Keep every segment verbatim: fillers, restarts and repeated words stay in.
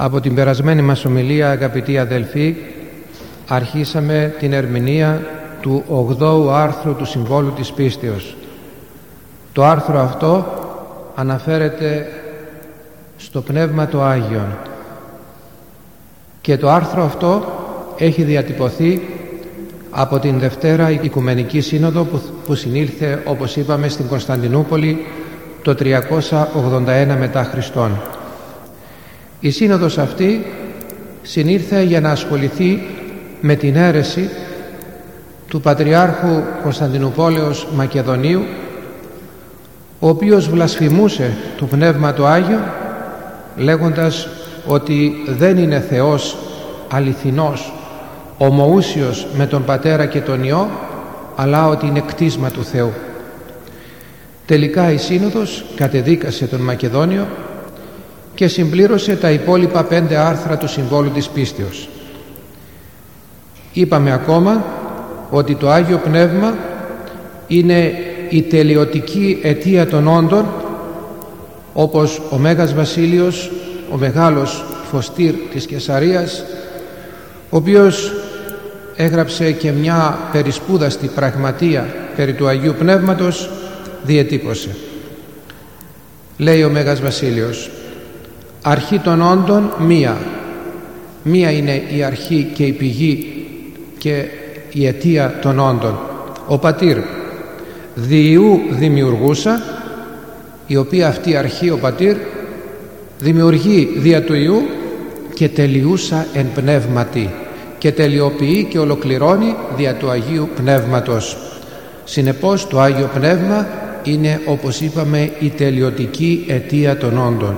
Από την περασμένη μας ομιλία, αγαπητοί αδελφοί, αρχίσαμε την ερμηνεία του ογδόου άρθρου του Συμβόλου της Πίστεως. Το άρθρο αυτό αναφέρεται στο Πνεύμα το Άγιον και το άρθρο αυτό έχει διατυπωθεί από την Δευτέρα Οικουμενική Σύνοδο που, που συνήλθε, όπως είπαμε, στην Κωνσταντινούπολη το τριακόσια ογδόντα ένα μετά Χριστόν. Η Σύνοδος αυτή συνήλθε για να ασχοληθεί με την αίρεση του Πατριάρχου Κωνσταντινουπόλεως Μακεδονίου, ο οποίος βλασφημούσε το Πνεύμα το Άγιο λέγοντας ότι δεν είναι Θεός αληθινός, ομοούσιος με τον Πατέρα και τον Υιό, αλλά ότι είναι κτίσμα του Θεού. Τελικά η Σύνοδος κατεδίκασε τον Μακεδόνιο και συμπλήρωσε τα υπόλοιπα πέντε άρθρα του Συμβόλου της Πίστεως. Είπαμε ακόμα ότι το Άγιο Πνεύμα είναι η τελειωτική αιτία των όντων, όπως ο Μέγας Βασίλειος, ο μεγάλος φωστήρ της Καισαρίας, ο οποίος έγραψε και μια περισπούδαστη πραγματεία περί του Αγίου Πνεύματος, διετύπωσε. Λέει ο Μέγας Βασίλειος: αρχή των όντων μία. Μία είναι η αρχή και η πηγή και η αιτία των όντων, ο Πατήρ. Διού δημιουργούσα, η οποία αυτή αρχή, ο Πατήρ, δημιουργεί δια του Υιού και τελειούσα εν πνεύματι, και τελειοποιεί και ολοκληρώνει δια του Αγίου Πνεύματος. Συνεπώς το Άγιο Πνεύμα είναι, όπως είπαμε, η τελειωτική αιτία των όντων.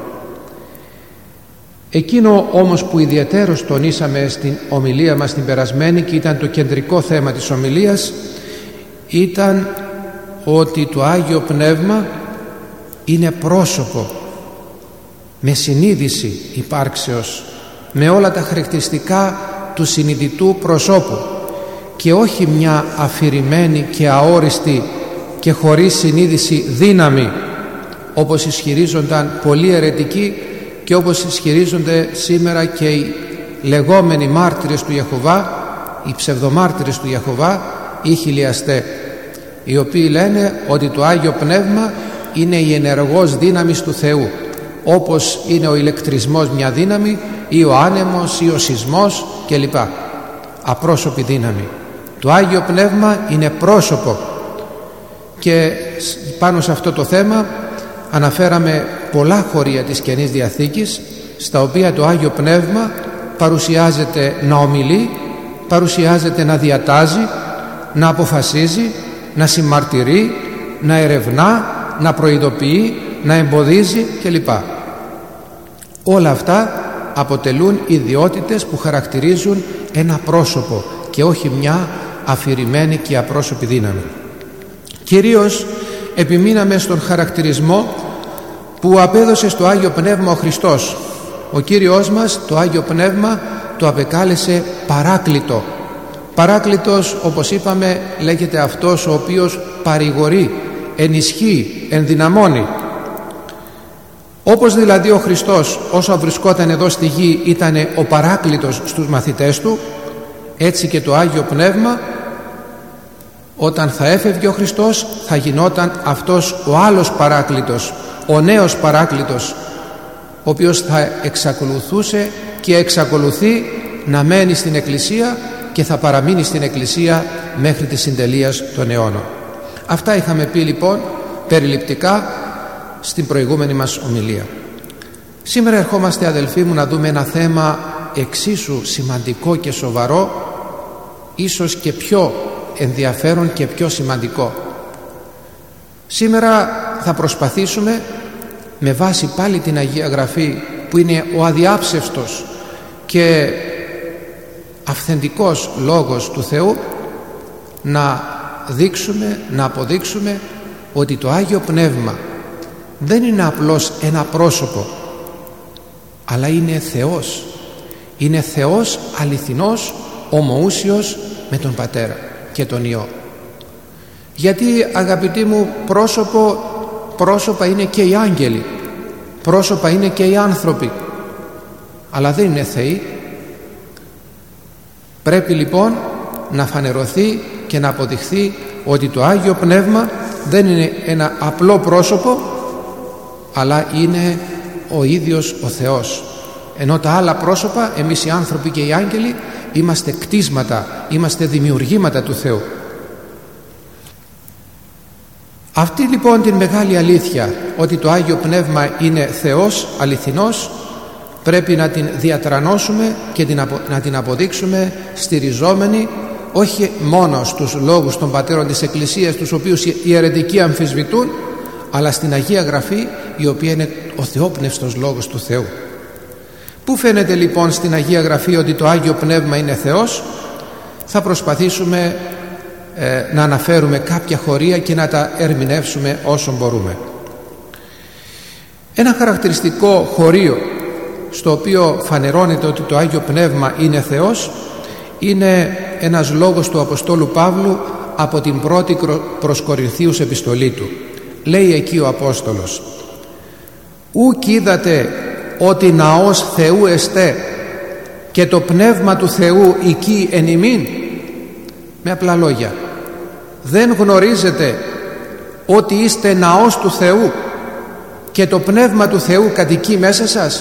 Εκείνο όμως που ιδιαιτέρως τονίσαμε στην ομιλία μας την περασμένη και ήταν το κεντρικό θέμα της ομιλίας, ήταν ότι το Άγιο Πνεύμα είναι πρόσωπο με συνείδηση υπάρξεως, με όλα τα χαρακτηριστικά του συνειδητού προσώπου και όχι μια αφηρημένη και αόριστη και χωρίς συνείδηση δύναμη, όπως ισχυρίζονταν πολλοί αιρετικοί και όπως ισχυρίζονται σήμερα και οι λεγόμενοι μάρτυρες του Ιεχωβά, οι ψευδομάρτυρες του Ιεχωβά, οι χιλιαστέ, οι οποίοι λένε ότι το Άγιο Πνεύμα είναι η ενεργός δύναμης του Θεού, όπως είναι ο ηλεκτρισμός μια δύναμη ή ο άνεμος ή ο σεισμός κλπ. Απρόσωπη δύναμη. Το Άγιο Πνεύμα είναι πρόσωπο και πάνω σε αυτό το θέμα αναφέραμε πολλά χωρία της Καινής Διαθήκης, στα οποία το Άγιο Πνεύμα παρουσιάζεται να ομιλεί, παρουσιάζεται να διατάζει, να αποφασίζει, να συμμαρτυρεί, να ερευνά, να προειδοποιεί, να εμποδίζει κλπ. Όλα αυτά αποτελούν ιδιότητες που χαρακτηρίζουν ένα πρόσωπο και όχι μια αφηρημένη και απρόσωπη δύναμη. Κυρίως επιμείναμε στον χαρακτηρισμό που απέδωσε στο Άγιο Πνεύμα ο Χριστός. Ο Κύριος μας το Άγιο Πνεύμα το απεκάλεσε παράκλητο. Παράκλητος, όπως είπαμε, λέγεται αυτός ο οποίος παρηγορεί, ενισχύει, ενδυναμώνει. Όπως δηλαδή ο Χριστός όσο βρισκόταν εδώ στη γη ήταν ο παράκλητος στους μαθητές του, έτσι και το Άγιο Πνεύμα όταν θα έφευγε ο Χριστός θα γινόταν αυτός ο άλλος παράκλητος, ο νέος παράκλητος, ο οποίος θα εξακολουθούσε και εξακολουθεί να μένει στην Εκκλησία και θα παραμείνει στην Εκκλησία μέχρι τη συντελείας των αιώνων. Αυτά είχαμε πει λοιπόν περιληπτικά στην προηγούμενη μας ομιλία. Σήμερα ερχόμαστε, αδελφοί μου, να δούμε ένα θέμα εξίσου σημαντικό και σοβαρό, ίσως και πιο ενδιαφέρον και πιο σημαντικό. Σήμερα θα προσπαθήσουμε με βάση πάλι την Αγία Γραφή, που είναι ο αδιάψευστος και αυθεντικός λόγος του Θεού, να δείξουμε, να αποδείξουμε ότι το Άγιο Πνεύμα δεν είναι απλώς ένα πρόσωπο, αλλά είναι Θεός. Είναι Θεός αληθινός, ομοούσιος με τον Πατέρα και τον Υιό. Γιατί, αγαπητοί μου, πρόσωπο, πρόσωπα είναι και οι άγγελοι, πρόσωπα είναι και οι άνθρωποι. αλλά δεν είναι θεοί. Πρέπει λοιπόν να φανερωθεί και να αποδειχθεί ότι το Άγιο Πνεύμα δεν είναι ένα απλό πρόσωπο, αλλά είναι ο ίδιος ο Θεός. Ενώ τα άλλα πρόσωπα, εμείς οι άνθρωποι και οι άγγελοι, είμαστε κτίσματα, είμαστε δημιουργήματα του Θεού. Αυτή λοιπόν την μεγάλη αλήθεια, ότι το Άγιο Πνεύμα είναι Θεός αληθινός, πρέπει να την διατρανώσουμε και την απο, να την αποδείξουμε στηριζόμενοι όχι μόνο στους λόγους των πατέρων της Εκκλησίας, τους οποίους οι αιρετικοί αμφισβητούν, αλλά στην Αγία Γραφή, η οποία είναι ο θεόπνευστος λόγος του Θεού. Πού φαίνεται λοιπόν στην Αγία Γραφή ότι το Άγιο Πνεύμα είναι Θεός? Θα προσπαθήσουμε ε, να αναφέρουμε κάποια χωρία και να τα ερμηνεύσουμε όσο μπορούμε. Ένα χαρακτηριστικό χωρίο στο οποίο φανερώνεται ότι το Άγιο Πνεύμα είναι Θεός είναι ένας λόγος του Αποστόλου Παύλου από την πρώτη προς Κορινθίους επιστολή του. Λέει εκεί ο Απόστολος: «Ουκ είδατε ότι ναός Θεού εστέ και το Πνεύμα του Θεού εκεί εν ημίν?» Με απλά λόγια, δεν γνωρίζετε ότι είστε ναός του Θεού και το Πνεύμα του Θεού κατοικεί μέσα σας?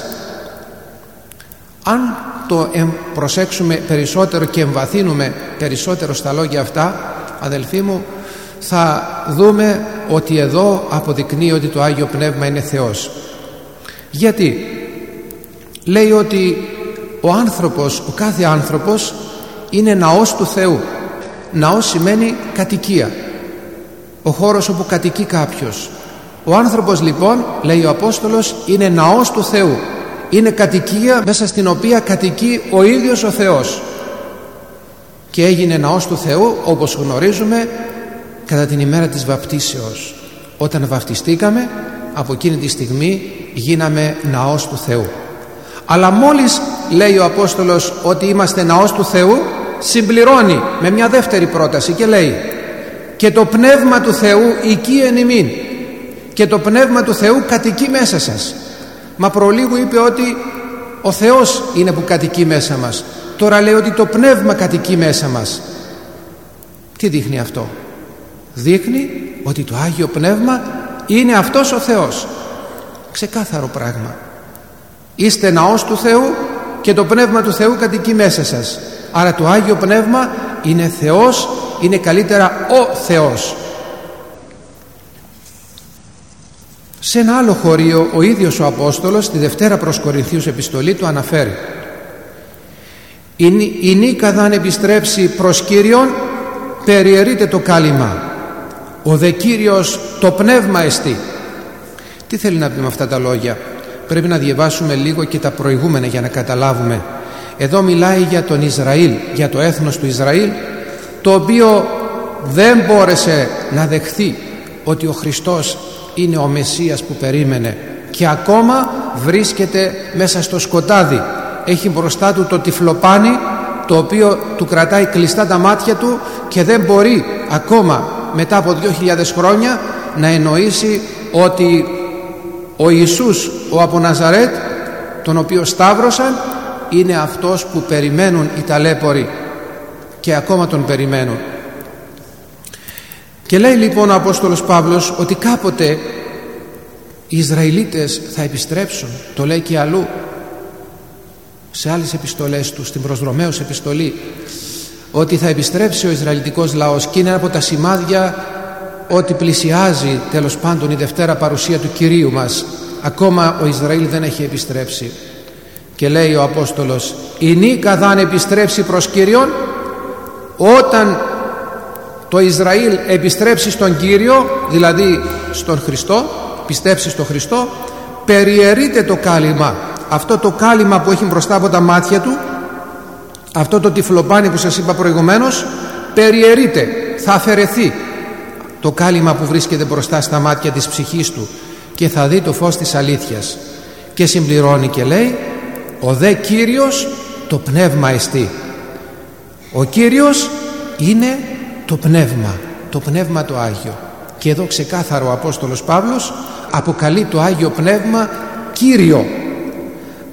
Αν το προσέξουμε περισσότερο και εμβαθύνουμε περισσότερο στα λόγια αυτά, αδελφοί μου, θα δούμε ότι εδώ αποδεικνύει ότι το Άγιο Πνεύμα είναι Θεός. Γιατί? Λέει ότι ο άνθρωπος, ο κάθε άνθρωπος είναι ναός του Θεού. Ναός σημαίνει κατοικία, ο χώρος όπου κατοικεί κάποιος. Ο άνθρωπος λοιπόν, λέει ο Απόστολος, είναι ναός του Θεού. Είναι κατοικία μέσα στην οποία κατοικεί ο ίδιος ο Θεός. Και έγινε ναός του Θεού, όπως γνωρίζουμε, κατά την ημέρα της βαπτίσεως. Όταν βαπτιστήκαμε, από εκείνη τη στιγμή γίναμε ναός του Θεού. Αλλά μόλις λέει ο Απόστολος ότι είμαστε ναός του Θεού, συμπληρώνει με μια δεύτερη πρόταση και λέει: «Και το Πνεύμα του Θεού εκεί εν ημίν». Και το Πνεύμα του Θεού κατοικεί μέσα σας. Μα προλίγου είπε ότι ο Θεός είναι που κατοικεί μέσα μας. Τώρα λέει ότι το Πνεύμα κατοικεί μέσα μας. Τι δείχνει αυτό? Δείχνει ότι το Άγιο Πνεύμα είναι αυτός ο Θεός. Ξεκάθαρο πράγμα. Είστε ναός του Θεού και το Πνεύμα του Θεού κατοικεί μέσα σας. Άρα το Άγιο Πνεύμα είναι Θεός, είναι καλύτερα ο Θεός. Σε ένα άλλο χωρίο ο ίδιος ο Απόστολος στη Δευτέρα προς Κορινθίους επιστολή του αναφέρει: «Η νίκα αν επιστρέψει προς Κύριον, περιαιρείται το κάλυμα, ο δε Κύριος το πνεύμα εστί». Τι θέλει να πει με αυτά τα λόγια? Πρέπει να διαβάσουμε λίγο και τα προηγούμενα για να καταλάβουμε. Εδώ μιλάει για τον Ισραήλ, για το έθνος του Ισραήλ, το οποίο δεν μπόρεσε να δεχθεί ότι ο Χριστός είναι ο Μεσσίας που περίμενε και ακόμα βρίσκεται μέσα στο σκοτάδι. Έχει μπροστά του το τυφλοπάνι, το οποίο του κρατάει κλειστά τα μάτια του και δεν μπορεί ακόμα μετά από δύο χιλιάδες χρόνια να εννοήσει ότι ο Ιησούς, ο από Ναζαρέτ, τον οποίο σταύρωσαν, είναι αυτός που περιμένουν οι ταλέποροι και ακόμα τον περιμένουν. Και λέει λοιπόν ο Απόστολος Παύλος ότι κάποτε οι Ισραηλίτες θα επιστρέψουν. Το λέει και αλλού σε άλλες επιστολές του, στην προς Ρωμαίους επιστολή, ότι θα επιστρέψει ο Ισραηλιτικός λαός και είναι από τα σημάδια ότι πλησιάζει τέλος πάντων η Δευτέρα παρουσία του Κυρίου μας. Ακόμα ο Ισραήλ δεν έχει επιστρέψει. Και λέει ο Απόστολος: «Η νίκα δαν επιστρέψει προς Κύριον», όταν το Ισραήλ επιστρέψει στον Κύριο, δηλαδή στον Χριστό, πιστέψει στον Χριστό, περιαιρείται το κάλυμα. Αυτό το κάλυμα που έχει μπροστά από τα μάτια του, αυτό το τυφλοπάνι που σας είπα προηγουμένως, περιαιρείται, θα αφαιρεθεί το κάλυμα που βρίσκεται μπροστά στα μάτια της ψυχής του και θα δει το φως της αλήθειας. Και συμπληρώνει και λέει: «Ο δε Κύριος το πνεύμα εστί». Ο Κύριος είναι το πνεύμα, το πνεύμα το Άγιο. Και εδώ ξεκάθαρο ο Απόστολος Παύλος αποκαλεί το Άγιο Πνεύμα Κύριο.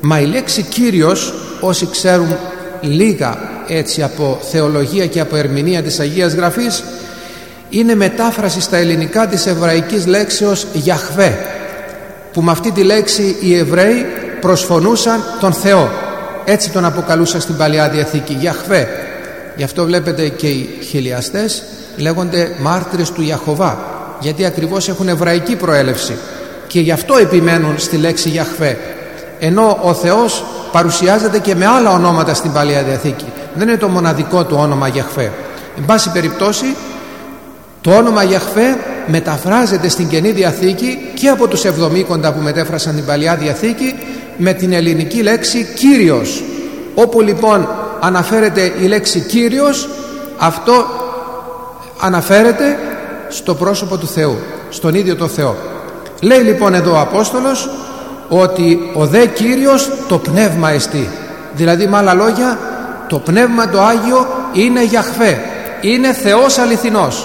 Μα η λέξη Κύριος, όσοι ξέρουν λίγα έτσι από θεολογία και από ερμηνεία της Αγίας Γραφής, είναι μετάφραση στα ελληνικά της εβραϊκής λέξεως Γιαχβέ, που με αυτή τη λέξη οι Εβραίοι προσφωνούσαν τον Θεό. Έτσι τον αποκαλούσαν στην Παλαιά Διαθήκη, Γιαχβέ. Γι' αυτό βλέπετε και οι χιλιαστές λέγονται μάρτυρες του Ιαχωβά, γιατί ακριβώς έχουν εβραϊκή προέλευση και γι' αυτό επιμένουν στη λέξη Γιαχβέ, ενώ ο Θεός παρουσιάζεται και με άλλα ονόματα στην Παλαιά Διαθήκη. Δεν είναι το μοναδικό του όνομα Γιαχβέ. Εν πάση περιπτώσει, το όνομα Γιαχβέ μεταφράζεται στην Καινή Διαθήκη και από τους Εβδομήκοντα που μετέφρασαν την Παλαιά Διαθήκη με την ελληνική λέξη Κύριος. Όπου λοιπόν αναφέρεται η λέξη Κύριος, αυτό αναφέρεται στο πρόσωπο του Θεού, στον ίδιο το Θεό. Λέει λοιπόν εδώ ο Απόστολος ότι ο δε Κύριος το πνεύμα εστί, δηλαδή με άλλα λόγια το πνεύμα το Άγιο είναι Γιαχβέ, είναι Θεός αληθινός.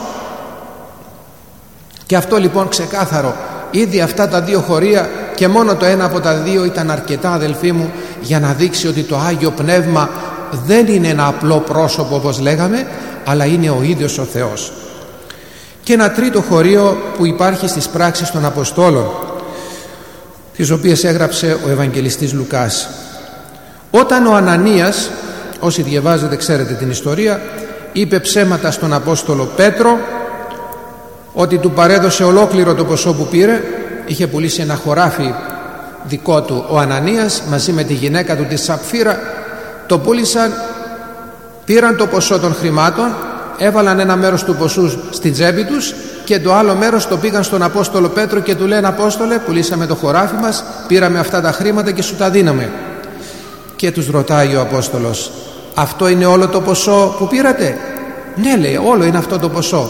Και αυτό λοιπόν ξεκάθαρο, ήδη αυτά τα δύο χωρία και μόνο το ένα από τα δύο ήταν αρκετά, αδελφοί μου, για να δείξει ότι το Άγιο Πνεύμα δεν είναι ένα απλό πρόσωπο όπως λέγαμε, αλλά είναι ο ίδιος ο Θεός. Και ένα τρίτο χωρίο που υπάρχει στις πράξεις των Αποστόλων, τις οποίες έγραψε ο Ευαγγελιστής Λουκάς. Όταν ο Ανανίας, όσοι διαβάζετε ξέρετε την ιστορία, είπε ψέματα στον Απόστολο Πέτρο ότι του παρέδωσε ολόκληρο το ποσό που πήρε. Είχε πουλήσει ένα χωράφι δικό του ο Ανανίας μαζί με τη γυναίκα του τη Σαπφύρα, το πούλησαν, πήραν το ποσό των χρημάτων, έβαλαν ένα μέρος του ποσού στην τσέπη τους και το άλλο μέρος το πήγαν στον Απόστολο Πέτρο και του λένε «Απόστολε, πουλήσαμε το χωράφι μας, πήραμε αυτά τα χρήματα και σου τα δίναμε». Και τους ρωτάει ο Απόστολος «Αυτό είναι όλο το ποσό που πήρατε?» «Ναι», λέει, «όλο είναι αυτό το ποσό».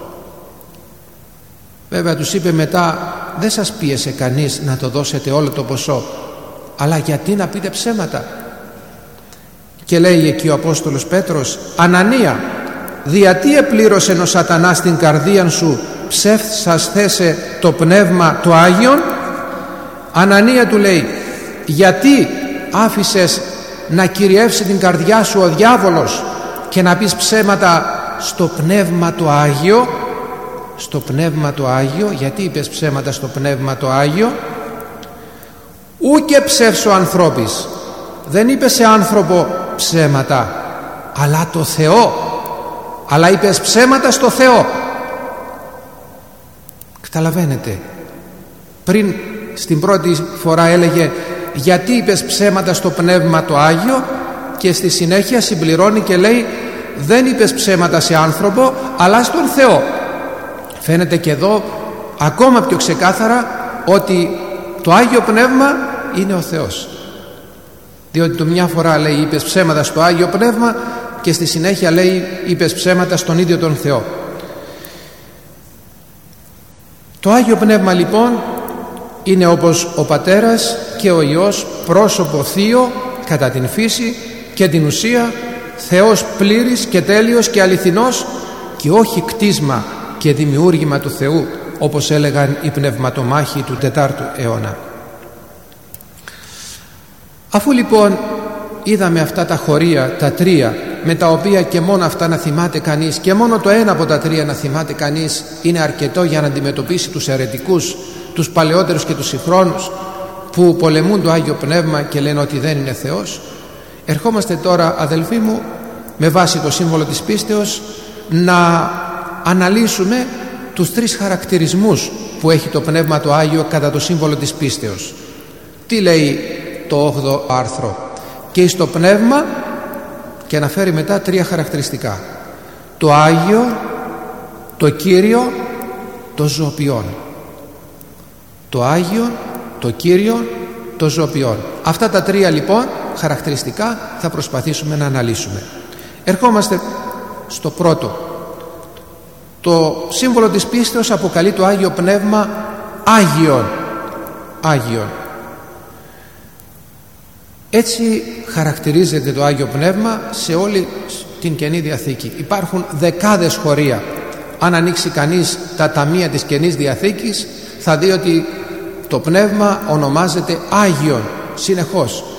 Βέβαια τους είπε μετά «Δεν σας πίεσε κανείς να το δώσετε όλο το ποσό, αλλά γιατί να πείτε ψέματα?» Και λέει εκεί ο Απόστολος Πέτρος «Ανανία, διατί επλήρωσε ο σατανάς την καρδίαν σου ψεύσας θέσε το πνεύμα το Άγιον?» Ανανία, του λέει, γιατί άφησες να κυριεύσει την καρδιά σου ο διάβολος και να πεις ψέματα στο πνεύμα το Άγιο? Στο πνεύμα το Άγιο, γιατί είπες ψέματα στο πνεύμα το Άγιο? Ούκε ψεύσω ανθρώπης, δεν είπε σε άνθρωπο ψέματα, αλλά το Θεό, αλλά είπες ψέματα στο Θεό. Καταλαβαίνετε, πριν στην πρώτη φορά έλεγε γιατί είπες ψέματα στο πνεύμα το Άγιο, και στη συνέχεια συμπληρώνει και λέει δεν είπες ψέματα σε άνθρωπο αλλά στον Θεό. Φαίνεται και εδώ ακόμα πιο ξεκάθαρα ότι το Άγιο Πνεύμα είναι ο Θεός, διότι το μια φορά λέει είπες ψέματα στο Άγιο Πνεύμα και στη συνέχεια λέει είπες ψέματα στον ίδιο τον Θεό. Το Άγιο Πνεύμα λοιπόν είναι όπως ο Πατέρας και ο Υιός, πρόσωπο θείο κατά την φύση και την ουσία, Θεός πλήρης και τέλειος και αληθινός και όχι κτίσμα και δημιούργημα του Θεού, όπως έλεγαν οι πνευματομάχοι του τετάρτου αιώνα. Αφού λοιπόν είδαμε αυτά τα χωρία, τα τρία, με τα οποία και μόνο αυτά να θυμάται κανείς, και μόνο το ένα από τα τρία να θυμάται κανείς είναι αρκετό για να αντιμετωπίσει τους αιρετικούς, τους παλαιότερους και τους συγχρόνους που πολεμούν το Άγιο Πνεύμα και λένε ότι δεν είναι Θεός, ερχόμαστε τώρα, αδελφοί μου, με βάση το σύμβολο της πίστεως να αναλύσουμε τους τρεις χαρακτηρισμούς που έχει το Πνεύμα το Άγιο κατά το σύμβολο της πίστεως. Τι λέει το όγδοο άρθρο? Και στο Πνεύμα, και αναφέρει μετά τρία χαρακτηριστικά: το Άγιο, το Κύριο, το Ζωοποιόν. Το Άγιο, το Κύριο, το Ζωοποιόν. Αυτά τα τρία λοιπόν χαρακτηριστικά θα προσπαθήσουμε να αναλύσουμε. Ερχόμαστε στο πρώτο. Το σύμβολο της πίστεως αποκαλεί το Άγιο Πνεύμα Άγιον. Άγιον. Έτσι χαρακτηρίζεται το Άγιο Πνεύμα σε όλη την Καινή Διαθήκη. Υπάρχουν δεκάδες χωρία. Αν ανοίξει κανείς τα ταμεία της Καινής Διαθήκης θα δει ότι το Πνεύμα ονομάζεται Άγιον συνεχώς.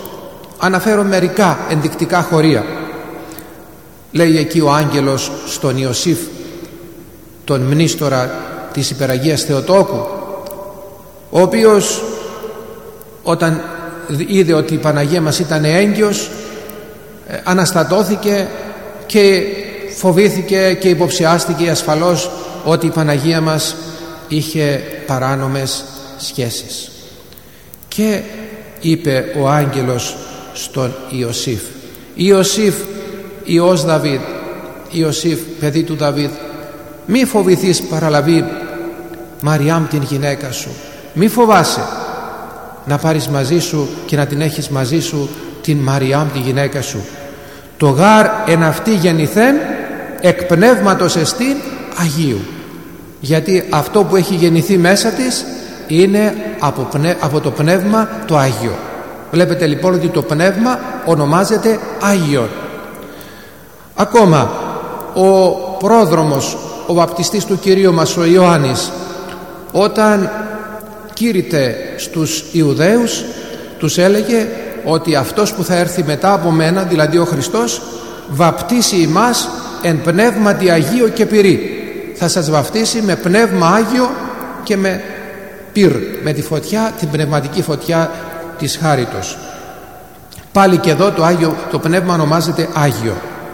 Αναφέρω μερικά ενδεικτικά χωρία. Λέει εκεί ο άγγελος στον Ιωσήφ, τον μνήστορα της Υπεραγίας Θεοτόκου, ο οποίος όταν είδε ότι η Παναγία μας ήταν έγκυος, αναστατώθηκε και φοβήθηκε και υποψιάστηκε ασφαλώς ότι η Παναγία μας είχε παράνομες σχέσεις. Και είπε ο άγγελος στον Ιωσήφ: Ιωσήφ, Υιός Δαβίδ, Ιωσήφ, παιδί του Δαβίδ, μη φοβηθείς παραλαβή Μαριάμ την γυναίκα σου. Μη φοβάσαι να πάρεις μαζί σου και να την έχεις μαζί σου την Μαριάμ τη γυναίκα σου. Το γάρ εν αυτή γεννηθέν εκ πνεύματος εστίν Αγίου. Γιατί αυτό που έχει γεννηθεί μέσα της είναι από, πνε... από το πνεύμα το Άγιο. Βλέπετε λοιπόν ότι το πνεύμα ονομάζεται Άγιον. Ακόμα ο πρόδρομος, ο βαπτιστής του Κυρίου μας, ο Ιωάννης, όταν κήρυτε στους Ιουδαίους, τους έλεγε ότι αυτός που θα έρθει μετά από μένα, δηλαδή ο Χριστός, βαπτίσει ημάς εν πνεύματι Αγίο και πυρί. Θα σας βαπτίσει με πνεύμα Άγιο και με πυρ, με τη φωτιά, την πνευματική φωτιά της χάριτος. Πάλι και εδώ το, Άγιο, το πνεύμα ονομάζεται Άγιο.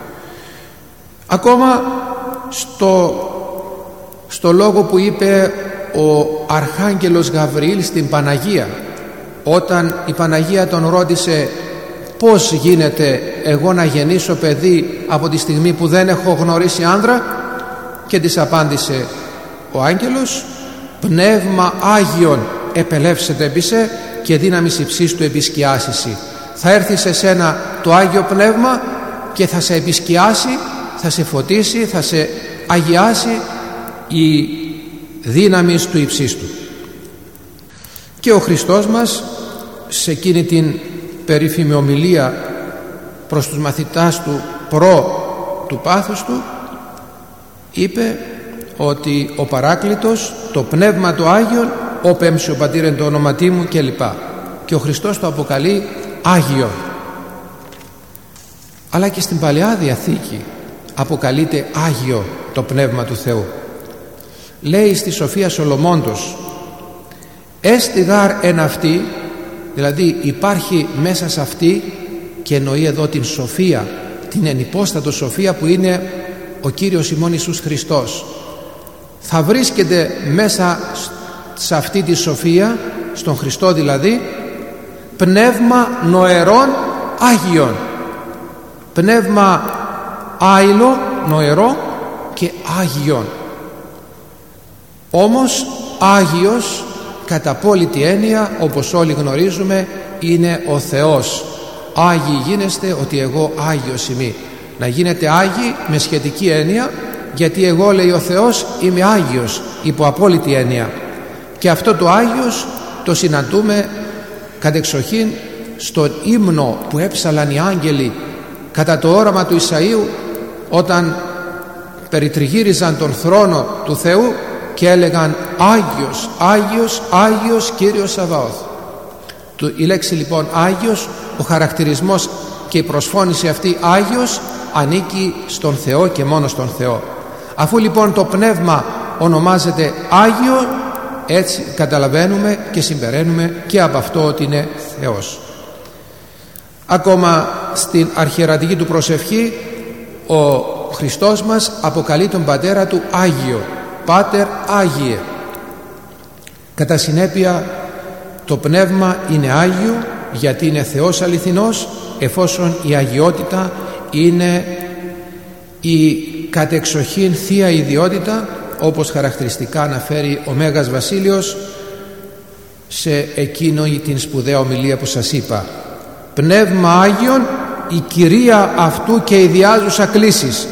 Ακόμα στο, στο λόγο που είπε ο Αρχάγγελος Γαβριήλ στην Παναγία, όταν η Παναγία τον ρώτησε πώς γίνεται εγώ να γεννήσω παιδί από τη στιγμή που δεν έχω γνωρίσει άνδρα, και της απάντησε ο άγγελος: πνεύμα Άγιον επελεύσεται επί σε και δύναμις υψίστου επισκιάσισι. Θα έρθει σε σένα το Άγιο Πνεύμα και θα σε επισκιάσει, θα σε φωτίσει, θα σε αγιάσει η δύναμης του υψίστου. Και ο Χριστός μας σε εκείνη την περίφημη ομιλία προς τους μαθητάς του προ του πάθους του είπε ότι ο Παράκλητος, το Πνεύμα το Άγιον, όπεμψε ο Πατήρ εν το όνοματί μου κλπ. Και ο Χριστός το αποκαλεί Άγιο. Αλλά και στην Παλαιά Διαθήκη αποκαλείται Άγιο το Πνεύμα του Θεού. Λέει στη Σοφία Σολομώντος: έστι γάρ εν αυτή, δηλαδή υπάρχει μέσα σε αυτή, και εννοεί εδώ την σοφία, την ενυπόστατο σοφία που είναι ο Κύριος ημών Ιησούς Χριστός. Θα βρίσκεται μέσα σε αυτή τη σοφία, στον Χριστό δηλαδή, πνεύμα νοερών Άγιον, πνεύμα άειλο, νοερό και Άγιον. Όμως Άγιος κατά απόλυτη έννοια, όπως όλοι γνωρίζουμε, είναι ο Θεός. Άγιοι γίνεστε ότι εγώ Άγιος είμαι. Να γίνετε Άγιοι με σχετική έννοια, γιατί εγώ, λέει ο Θεός, είμαι Άγιος υπό απόλυτη έννοια. Και αυτό το Άγιος το συναντούμε κατεξοχήν στον ύμνο που έψαλαν οι άγγελοι κατά το όραμα του Ισαΐου, όταν περιτριγύριζαν τον θρόνο του Θεού και έλεγαν Άγιος, Άγιος, Άγιος Κύριος Σαβαώθ. Η λέξη λοιπόν Άγιος, ο χαρακτηρισμός και η προσφώνηση αυτή Άγιος, ανήκει στον Θεό και μόνο στον Θεό. Αφού λοιπόν το πνεύμα ονομάζεται Άγιο, έτσι καταλαβαίνουμε και συμπεραίνουμε και από αυτό ότι είναι Θεός. Ακόμα στην αρχιερατική του προσευχή ο Χριστός μας αποκαλεί τον Πατέρα του Άγιο, Πάτερ Άγιε. Κατά συνέπεια το πνεύμα είναι Άγιο, γιατί είναι Θεός αληθινός, εφόσον η αγιότητα είναι η κατεξοχήν θεία ιδιότητα, όπως χαρακτηριστικά αναφέρει ο Μέγας Βασίλειος σε εκείνο την σπουδαία ομιλία που σας είπα. Πνεύμα Άγιον, η κυρία αυτού και ιδιάζουσα κλίσης.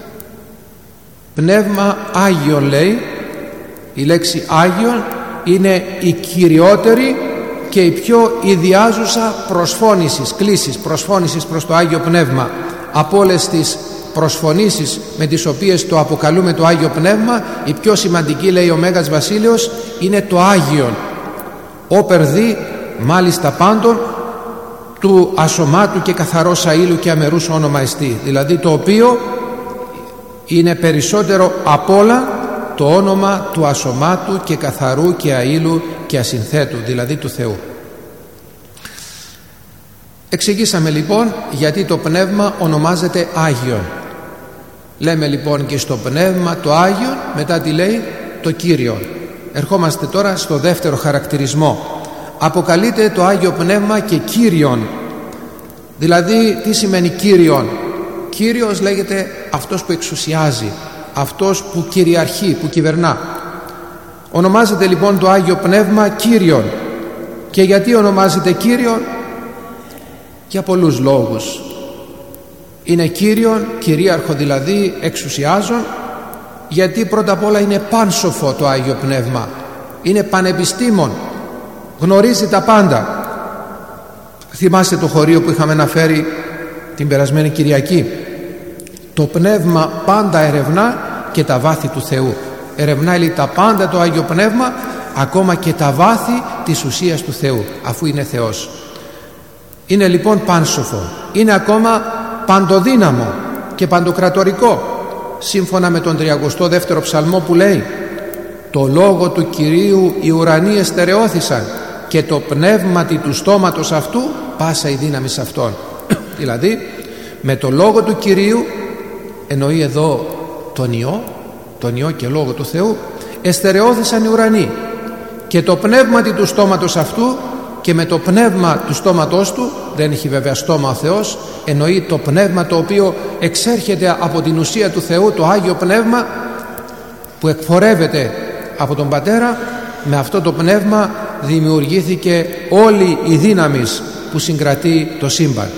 Πνεύμα Άγιον, λέει, η λέξη Άγιον είναι η κυριότερη και η πιο ιδιάζουσα προσφώνησης, κλίσης, προσφώνησης προς το Άγιο Πνεύμα. Από όλες τις προσφωνήσεις με τις οποίες το αποκαλούμε το Άγιο Πνεύμα, η πιο σημαντική, λέει ο Μέγας Βασίλειος, είναι το Άγιον. Όπερ δι μάλιστα πάντων του ασωμάτου και καθαρός αήλου και αμερούς όνομα εστί, δηλαδή το οποίο είναι περισσότερο απ' όλα το όνομα του ασωμάτου και καθαρού και αήλου και ασυνθέτου, δηλαδή του Θεού. Εξηγήσαμε λοιπόν γιατί το Πνεύμα ονομάζεται Άγιον. Λέμε λοιπόν και στο Πνεύμα το Άγιον, μετά τι λέει? Το Κύριον. Ερχόμαστε τώρα στο δεύτερο χαρακτηρισμό. Αποκαλείται το Άγιο Πνεύμα και Κύριον. Δηλαδή τι σημαίνει Κύριον? Κύριος λέγεται αυτός που εξουσιάζει, αυτός που κυριαρχεί, που κυβερνά. Ονομάζεται λοιπόν το Άγιο Πνεύμα Κύριον. Και γιατί ονομάζεται Κύριον? Για πολλούς λόγους. Είναι Κύριον, κυρίαρχο δηλαδή, εξουσιάζον, γιατί πρώτα απ' όλα είναι πάνσοφο το Άγιο Πνεύμα, είναι πανεπιστήμον, γνωρίζει τα πάντα. Θυμάστε το χωρίο που είχαμε αναφέρει την περασμένη Κυριακή? Το Πνεύμα πάντα ερευνά και τα βάθη του Θεού. Ερευνάει τα πάντα το Άγιο Πνεύμα, ακόμα και τα βάθη της ουσίας του Θεού, αφού είναι Θεός. Είναι λοιπόν πάνσοφο, είναι ακόμα παντοδύναμο και παντοκρατορικό, σύμφωνα με τον τριακοστό δεύτερο ψαλμό που λέει: «Το λόγο του Κυρίου οι ουρανοί εστερεώθησαν και το πνεύματι του στόματος αυτού πάσα η δύναμη σε αυτόν». Δηλαδή με το λόγο του Κυρίου εννοεί εδώ τον Υιό, τον Υιό και λόγο του Θεού, εστερεώθησαν οι ουρανοί και το πνεύματι του στόματος αυτού, και με το πνεύμα του στόματός του, δεν έχει βέβαια στόμα ο Θεός, εννοεί το πνεύμα το οποίο εξέρχεται από την ουσία του Θεού, το Άγιο Πνεύμα που εκπορεύεται από τον Πατέρα. Με αυτό το πνεύμα δημιουργήθηκε όλη η δύναμη που συγκρατεί το σύμπαν.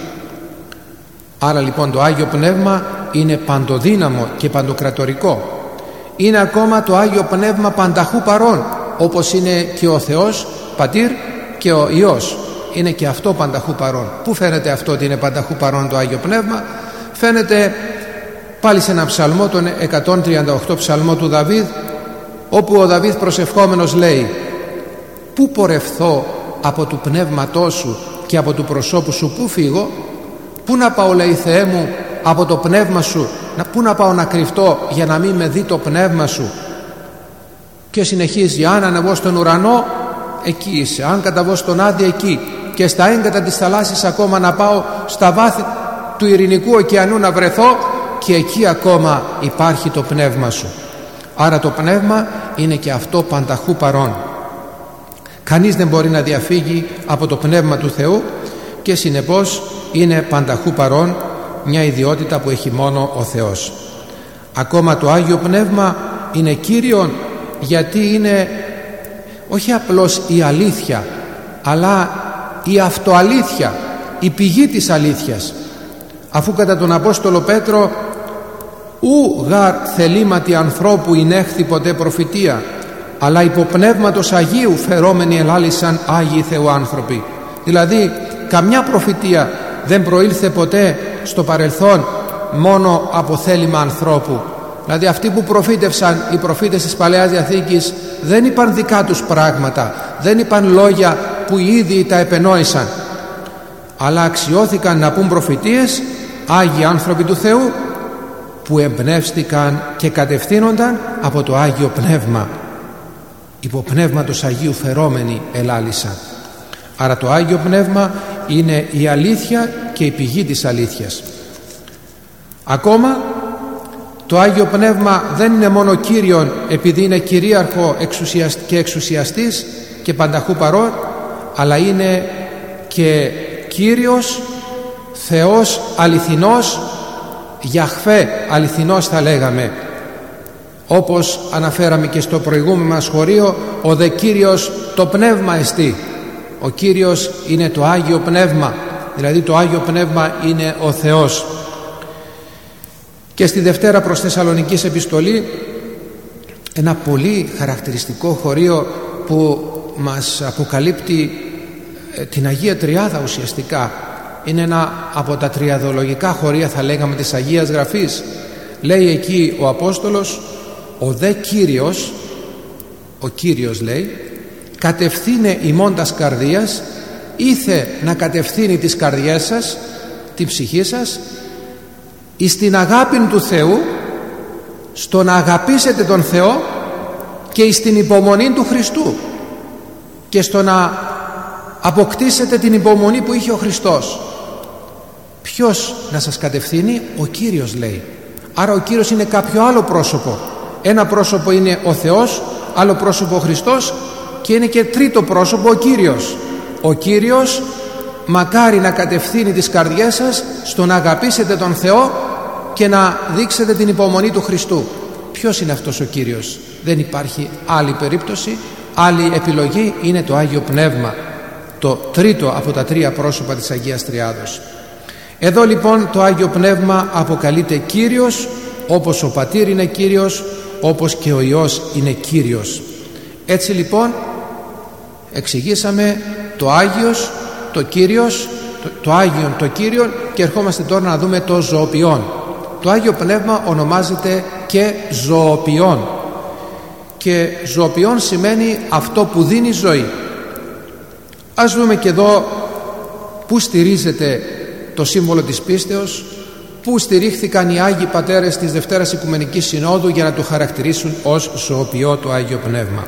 Άρα λοιπόν το Άγιο Πνεύμα είναι παντοδύναμο και παντοκρατορικό. Είναι ακόμα το Άγιο Πνεύμα πανταχού παρών, όπως είναι και ο Θεός Πατήρ και ο Υιός, είναι και αυτό πανταχού παρών. Πού φαίνεται αυτό ότι είναι πανταχού παρών το Άγιο Πνεύμα? Φαίνεται πάλι σε ένα ψαλμό, τον εκατόν τριάντα οκτώ ψαλμό του Δαβίδ, όπου ο Δαβίδ προσευχόμενος λέει: «Πού πορευθώ από του πνεύματός σου και από του προσώπου σου, πού φύγω? Πού να πάω, λέει, Θεέ μου, από το πνεύμα σου? Πού να πάω να κρυφτώ για να μην με δει το πνεύμα σου?» Και συνεχίζει: «Αν ανεβώ στον ουρανό, εκεί είσαι. Αν καταβώ στον Άδη, εκεί. Και στα έγκατα της θαλάσσης ακόμα να πάω, στα βάθη του ειρηνικού ωκεανού να βρεθώ, και εκεί ακόμα υπάρχει το πνεύμα σου». Άρα το πνεύμα είναι και αυτό πανταχού παρών. Κανείς δεν μπορεί να διαφύγει από το πνεύμα του Θεού και συνεπώς είναι πανταχού παρών, μια ιδιότητα που έχει μόνο ο Θεός. Ακόμα το Άγιο Πνεύμα είναι Κύριον, γιατί είναι όχι απλώς η αλήθεια, αλλά η αυτοαλήθεια, η πηγή της αλήθειας. Αφού κατά τον Απόστολο Πέτρο «Ου γαρ θελήματι ανθρώπου εινέχθη ποτέ προφητεία, αλλά υπό πνεύματος Αγίου φερόμενοι ελάλησαν Άγιοι Θεού άνθρωποι». Δηλαδή καμιά προφητεία δεν προήλθε ποτέ στο παρελθόν μόνο από θέλημα ανθρώπου. Δηλαδή αυτοί που προφήτευσαν, οι προφήτες της Παλαιάς Διαθήκης, δεν είπαν δικά τους πράγματα, δεν είπαν λόγια που οι ίδιοι τα επενόησαν, αλλά αξιώθηκαν να πούν προφητείες Άγιοι άνθρωποι του Θεού που εμπνεύστηκαν και κατευθύνονταν από το Άγιο Πνεύμα. Υπό πνεύματος Αγίου φερόμενοι ελάλησαν. Άρα το Άγιο Πνεύμα είναι η αλήθεια και η πηγή της αλήθειας. Ακόμα το Άγιο Πνεύμα δεν είναι μόνο Κύριον επειδή είναι κυρίαρχο και εξουσιαστής και πανταχού παρόν, αλλά είναι και Κύριος, Θεός αληθινός, Γιαχβέ αληθινός θα λέγαμε. Όπως αναφέραμε και στο προηγούμενο μας χωρίο, ο δε Κύριος το Πνεύμα εστί. Ο Κύριος είναι το Άγιο Πνεύμα, δηλαδή το Άγιο Πνεύμα είναι ο Θεός. Και στη Δευτέρα προς Θεσσαλονικής επιστολή, ένα πολύ χαρακτηριστικό χωρίο που μας αποκαλύπτει την Αγία Τριάδα ουσιαστικά, είναι ένα από τα τριαδολογικά χωρία θα λέγαμε της Αγίας Γραφής. Λέει εκεί ο Απόστολος: «Ο δε Κύριος», ο Κύριος λέει, «κατευθύνε ημών τας καρδίας ήθε να κατευθύνει τις καρδιές σας, την ψυχή σας, εις την αγάπη του Θεού, στο να αγαπήσετε τον Θεό και εις την υπομονή του Χριστού και στο να αποκτήσετε την υπομονή που είχε ο Χριστός. Ποιος να σας κατευθύνει? Ο Κύριος, λέει. Άρα ο Κύριος είναι κάποιο άλλο πρόσωπο. Ένα πρόσωπο είναι ο Θεός, άλλο πρόσωπο ο Χριστός, και είναι και τρίτο πρόσωπο ο Κύριος. Ο Κύριος μακάρι να κατευθύνει τις καρδιές σας στο να αγαπήσετε τον Θεό και να δείξετε την υπομονή του Χριστού. Ποιος είναι αυτός ο Κύριος? Δεν υπάρχει άλλη περίπτωση, άλλη επιλογή. Είναι το Άγιο Πνεύμα, το τρίτο από τα τρία πρόσωπα της Αγίας Τριάδος. Εδώ λοιπόν το Άγιο Πνεύμα αποκαλείται Κύριος, όπως ο Πατήρ είναι Κύριος, όπως και ο Υιός είναι Κύριος. Έτσι λοιπόν εξηγήσαμε το Άγιος, το Κύριος, το, το Άγιον, το Κύριον, και ερχόμαστε τώρα να δούμε το Ζωοποιόν. Το Άγιο Πνεύμα ονομάζεται και Ζωοποιόν, και Ζωοποιόν σημαίνει αυτό που δίνει ζωή. Ας δούμε και εδώ πού στηρίζεται το σύμβολο της πίστεως, πού στηρίχθηκαν οι Άγιοι Πατέρες της Δευτέρας Οικουμενικής Συνόδου για να το χαρακτηρίσουν ως Ζωοποιό το Άγιο Πνεύμα.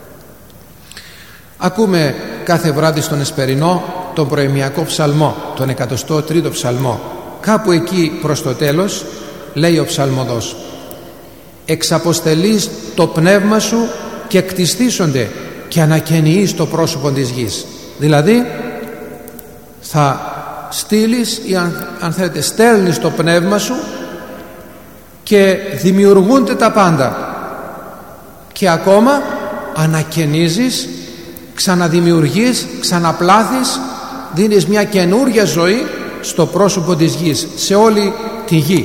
Ακούμε κάθε βράδυ στον Εσπερινό τον προημιακό ψαλμό, τον εκατοστό τρίτο ψαλμό. Κάπου εκεί προς το τέλος λέει ο ψαλμοδός: «Εξαποστελείς το πνεύμα σου και κτιστήσονται και ανακαινιείς το πρόσωπο της γης». Δηλαδή θα στείλεις, ή αν, αν θέλετε στέλνεις το πνεύμα σου και δημιουργούνται τα πάντα, και ακόμα ανακαινίζεις, ξαναδημιουργείς, ξαναπλάθεις, δίνεις μια καινούρια ζωή στο πρόσωπο της γης, σε όλη τη γη.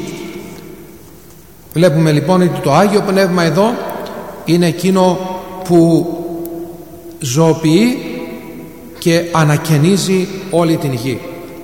Βλέπουμε λοιπόν ότι το Άγιο Πνεύμα εδώ είναι εκείνο που ζωοποιεί και ανακαινίζει όλη την γη.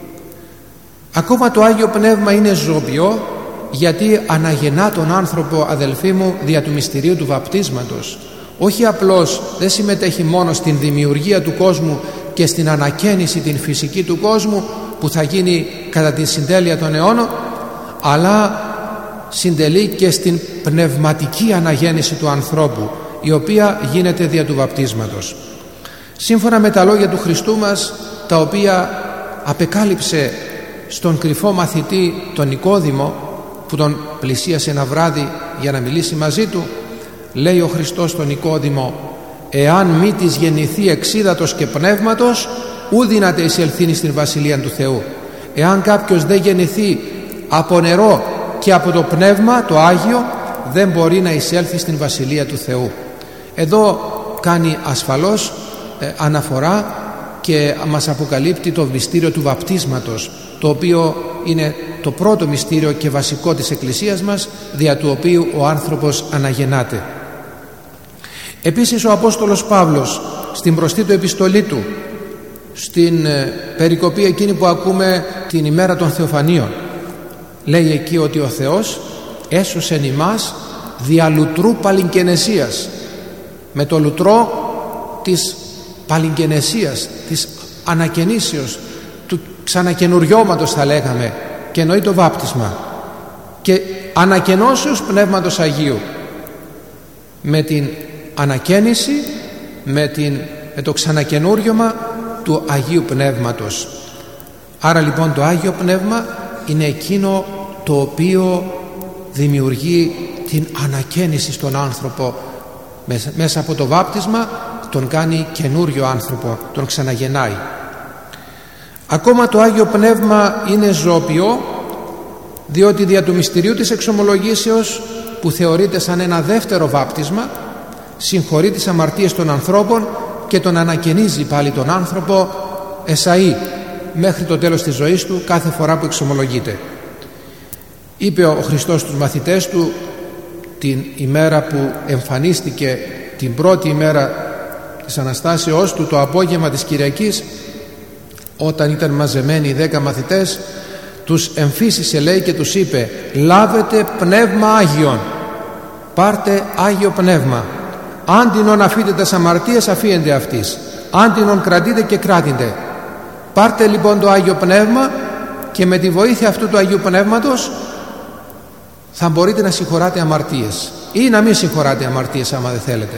Ακόμα το Άγιο Πνεύμα είναι ζωοποιό γιατί αναγεννά τον άνθρωπο, αδελφοί μου, δια του μυστηρίου του βαπτίσματος. Όχι απλώς, δεν συμμετέχει μόνο στην δημιουργία του κόσμου και στην ανακαίνιση την φυσική του κόσμου που θα γίνει κατά τη συντέλεια των αιώνων, αλλά συντελεί και στην πνευματική αναγέννηση του ανθρώπου, η οποία γίνεται δια του βαπτίσματος. Σύμφωνα με τα λόγια του Χριστού μας, τα οποία απεκάλυψε στον κρυφό μαθητή τον Νικόδημο, που τον πλησίασε ένα βράδυ για να μιλήσει μαζί του, λέει ο Χριστός στον Νικόδημο: «Εάν μη της γεννηθεί εξίδατος και πνεύματος, ου δύναται εισελθύνει στην Βασιλεία του Θεού». Εάν κάποιος δεν γεννηθεί από νερό και από το πνεύμα το Άγιο, δεν μπορεί να εισέλθει στην Βασιλεία του Θεού. Εδώ κάνει ασφαλώς ε, αναφορά και μας αποκαλύπτει το μυστήριο του βαπτίσματος, το οποίο είναι το πρώτο μυστήριο και βασικό της Εκκλησίας μας, δια του οποίου ο άνθρωπος αναγεννάται. Επίσης ο Απόστολος Παύλος στην μπροστή του επιστολή του, στην ε, περικοπή εκείνη που ακούμε την ημέρα των Θεοφανίων, λέει εκεί ότι ο Θεός έσωσεν ημάς δια λουτρού παλιγγενεσίας, με το λουτρό της παλιγγενεσίας, της ανακαινήσεως, του ξανακαινουριώματος θα λέγαμε, και εννοεί το βάπτισμα, και ανακαινώσεως Πνεύματος Αγίου, με την ανακαίνιση, με, την, με το ξανακαινούριωμα του Αγίου Πνεύματος. Άρα λοιπόν το Άγιο Πνεύμα είναι εκείνο το οποίο δημιουργεί την ανακαίνιση στον άνθρωπο, μέσα από το βάπτισμα τον κάνει καινούριο άνθρωπο, τον ξαναγεννάει. Ακόμα το Άγιο Πνεύμα είναι ζωοποιό, διότι δια του μυστηρίου της εξομολογήσεως, που θεωρείται σαν ένα δεύτερο βάπτισμα, συγχωρεί τις αμαρτίες των ανθρώπων και τον ανακαινίζει πάλι τον άνθρωπο εσαΐ μέχρι το τέλος της ζωής του, κάθε φορά που εξομολογείται. Είπε ο Χριστός στους μαθητές του την ημέρα που εμφανίστηκε, την πρώτη ημέρα της Αναστάσεώς του, το απόγευμα της Κυριακής, όταν ήταν μαζεμένοι οι δέκα μαθητές, τους εμφύσισε, λέει, και τους είπε: «Λάβετε πνεύμα Άγιον, πάρτε Άγιο Πνεύμα. Άντινον αφείτε τας αμαρτίες, αφίεντε αυτής. Άντινον κρατείτε και κράτητε». Πάρτε λοιπόν το Άγιο Πνεύμα και με τη βοήθεια αυτού του Αγίου Πνεύματος θα μπορείτε να συγχωράτε αμαρτίες ή να μην συγχωράτε αμαρτίες άμα δεν θέλετε.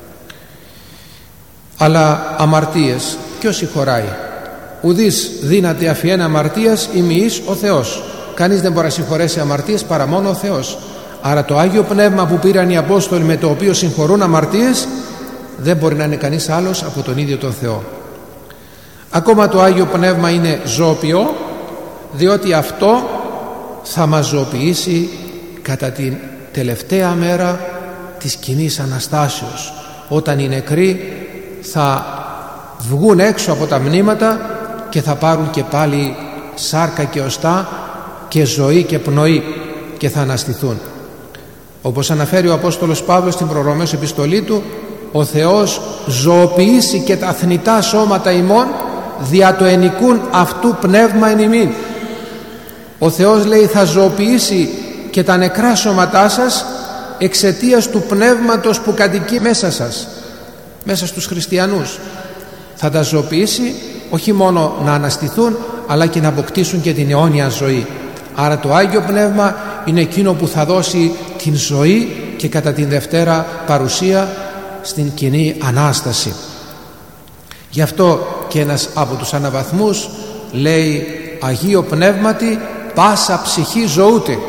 Αλλά αμαρτίες ποιος συγχωράει? Ουδής δύναται αφιένα αμαρτίας ημιής ο Θεός. Κανείς δεν μπορεί να συγχωρέσει αμαρτίες παρά μόνο ο Θεός. Άρα το Άγιο Πνεύμα που πήραν οι Απόστολοι, με το οποίο συγχωρούν αμαρτίες, δεν μπορεί να είναι κανείς άλλος από τον ίδιο τον Θεό. Ακόμα το Άγιο Πνεύμα είναι ζωοποιό, διότι αυτό θα μας ζωοποιήσει κατά την τελευταία μέρα της κοινής Αναστάσεως, όταν οι νεκροί θα βγουν έξω από τα μνήματα και θα πάρουν και πάλι σάρκα και οστά και ζωή και πνοή και θα αναστηθούν. Όπως αναφέρει ο Απόστολος Παύλος στην προ-Ρωμαίους επιστολή του, ο Θεός ζωοποιήσει και τα θνητά σώματα ημών δια το ενικούν αυτού πνεύμα εν ημίν. Ο Θεός, λέει, θα ζωοποιήσει και τα νεκρά σώματά σας εξαιτίας του πνεύματος που κατοικεί μέσα σας, μέσα στους χριστιανούς. Θα τα ζωοποιήσει όχι μόνο να αναστηθούν, αλλά και να αποκτήσουν και την αιώνια ζωή. Άρα το Άγιο Πνεύμα είναι εκείνο που θα δώσει την ζωή και κατά την Δευτέρα παρουσία στην κοινή Ανάσταση. Γι' αυτό και ένας από τους αναβαθμούς λέει Αγίο Πνεύματι πάσα ψυχή ζωούτε.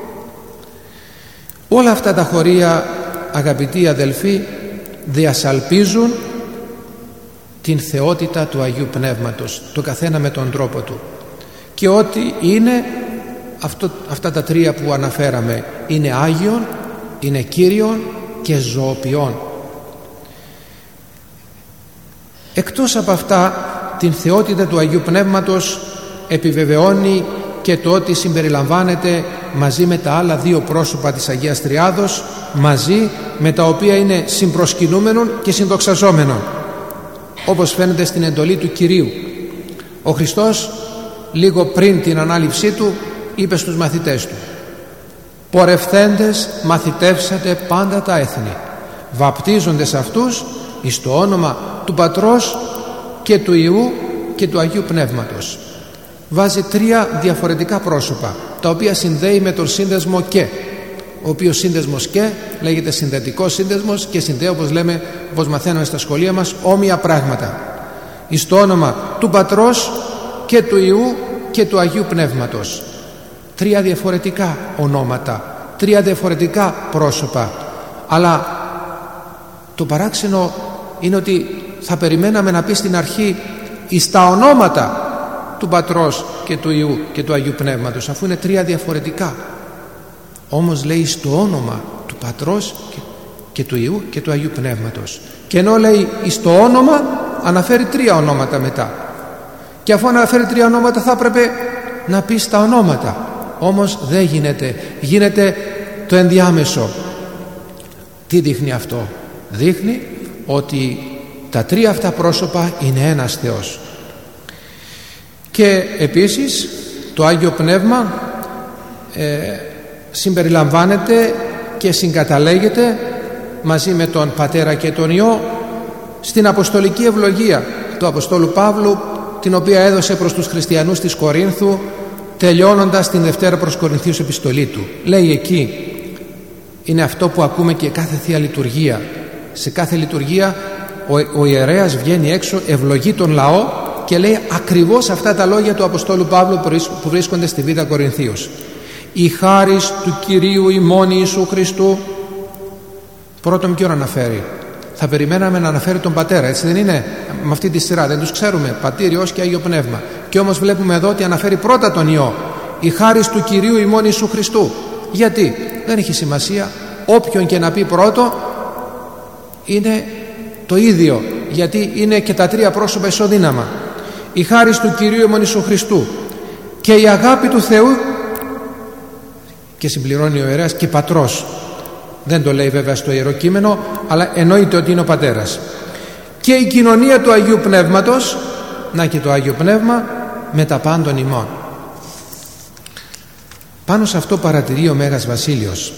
Όλα αυτά τα χωρία, αγαπητοί αδελφοί, διασαλπίζουν την θεότητα του Αγίου Πνεύματος, το καθένα με τον τρόπο του. Και ότι είναι αυτό, αυτά τα τρία που αναφέραμε, είναι Άγιον, είναι Κύριον και ζωοποιών. Εκτός από αυτά, την θεότητα του Αγίου Πνεύματος επιβεβαιώνει και το ότι συμπεριλαμβάνεται μαζί με τα άλλα δύο πρόσωπα της Αγίας Τριάδος, μαζί με τα οποία είναι συμπροσκυνούμενον και συνδοξαζόμενον, όπως φαίνεται στην εντολή του Κυρίου. Ο Χριστός λίγο πριν την ανάληψή του είπε στους μαθητές του: «Πορευθέντες μαθητεύσατε πάντα τα έθνη, βαπτίζοντες αυτούς εις το όνομα του Πατρός και του Υιού και του Αγίου Πνεύματος». Βάζει τρία διαφορετικά πρόσωπα, τα οποία συνδέει με τον σύνδεσμο «και», ο οποίος σύνδεσμος «και» λέγεται συνδετικός σύνδεσμος και συνδέει, όπως λέμε, όπως μαθαίνουμε στα σχολεία μας, όμοια πράγματα. Εις το όνομα του Πατρός και του Υιού και του Αγίου Πνεύματος. Τρία διαφορετικά ονόματα, τρία διαφορετικά πρόσωπα. Αλλά το παράξενο είναι ότι θα περιμέναμε να πει στην αρχή εις τα ονόματα του Πατρός και του Υιού και του Αγίου Πνεύματος, αφού είναι τρία διαφορετικά. Όμως λέει στο όνομα του Πατρός και, και του Υιού και του Αγίου Πνεύματος. Και ενώ λέει στο όνομα, αναφέρει τρία ονόματα μετά. Και αφού αναφέρει τρία ονόματα θα έπρεπε να πει στα ονόματα. Όμως δεν γίνεται, γίνεται το ενδιάμεσο. Τι δείχνει αυτό? Δείχνει ότι τα τρία αυτά πρόσωπα είναι ένας Θεός. Και επίσης το Άγιο Πνεύμα ε, συμπεριλαμβάνεται και συγκαταλέγεται μαζί με τον Πατέρα και τον Υιό στην Αποστολική Ευλογία του Αποστόλου Παύλου, την οποία έδωσε προς τους χριστιανούς της Κορίνθου τελειώνοντας την Δευτέρα προς Κορινθίους επιστολή του. Λέει εκεί, είναι αυτό που ακούμε και κάθε Θεία Λειτουργία. Σε κάθε λειτουργία ο, ο ιερέας βγαίνει έξω, ευλογεί τον λαό και λέει ακριβώς αυτά τα λόγια του Αποστόλου Παύλου που βρίσκονται στη Β' Κορινθίους. «Η χάρις του Κυρίου ημών Ιησού Χριστού». Πρώτον ποιον αναφέρει? Θα περιμέναμε να αναφέρει τον Πατέρα, έτσι δεν είναι? Με αυτή τη σειρά δεν τους ξέρουμε, Πατήρ, Υιός και Άγιο Πνεύμα. Και όμως βλέπουμε εδώ ότι αναφέρει πρώτα τον Υιό. «Η χάρις του Κυρίου ημών Ιησού Χριστού». Γιατί? Δεν έχει σημασία, όποιον και να πει πρώτο είναι το ίδιο, γιατί είναι και τα τρία πρόσωπα ισοδύναμα. «Η χάρις του Κυρίου ημών Ιησού Χριστού και η αγάπη του Θεού», και συμπληρώνει ο ιερέας, «και Πατρός». Δεν το λέει βέβαια στο Ιερό Κείμενο, αλλά εννοείται ότι είναι ο Πατέρας. «Και η κοινωνία του Αγίου Πνεύματος», να και το Άγιο Πνεύμα, «με τα πάντων ημών». Πάνω σε αυτό παρατηρεί ο Μέγας Βασίλειος.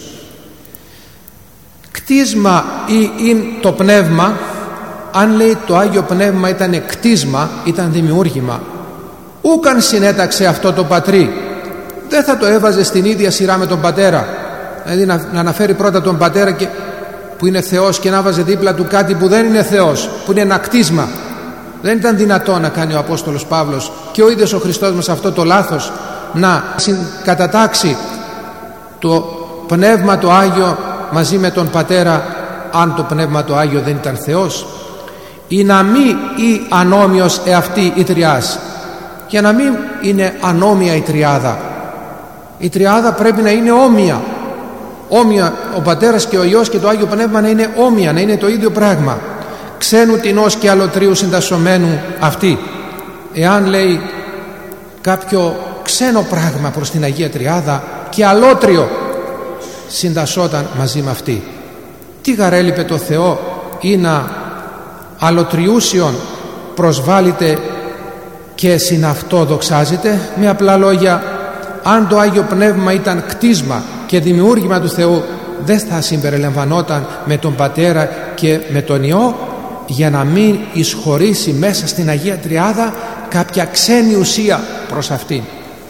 Κτίσμα ή ειν το πνεύμα, αν λέει το Άγιο Πνεύμα ήταν κτίσμα, ήταν δημιούργημα, ούκαν συνέταξε αυτό το πατρί, δεν θα το έβαζε στην ίδια σειρά με τον πατέρα, δηλαδή να, να αναφέρει πρώτα τον πατέρα και, που είναι Θεός, και να βάζει δίπλα του κάτι που δεν είναι Θεός, που είναι ένα κτίσμα. Δεν ήταν δυνατό να κάνει ο Απόστολος Παύλος και ο ίδιος ο Χριστός μας αυτό το λάθος, να κατατάξει το Πνεύμα το Άγιο μαζί με τον Πατέρα, αν το Πνεύμα το Άγιο δεν ήταν Θεός, ή να μην ή ανόμοιος εαυτή η τριάς, για να μην είναι ανώμια η τριάδα. Η τριάδα πρέπει να είναι όμοια, όμοια ο Πατέρας και ο Υιός και το Άγιο Πνεύμα να είναι όμοια, να είναι το ίδιο πράγμα. Ξένου τινός και αλωτρίου συντασσομένου αυτή. Εάν λέει κάποιο ξένο πράγμα προς την Αγία Τριάδα και αλότριο συντασσόταν μαζί με αυτή, τι γαρέλειπε το Θεό ή να αλωτριούσιον προσβάλλεται και συναυτό δοξάζεται? Με απλά λόγια, αν το Άγιο Πνεύμα ήταν κτίσμα και δημιούργημα του Θεού, δεν θα συμπεριλαμβανόταν με τον Πατέρα και με τον Υιό, για να μην εισχωρήσει μέσα στην Αγία Τριάδα κάποια ξένη ουσία προς αυτήν.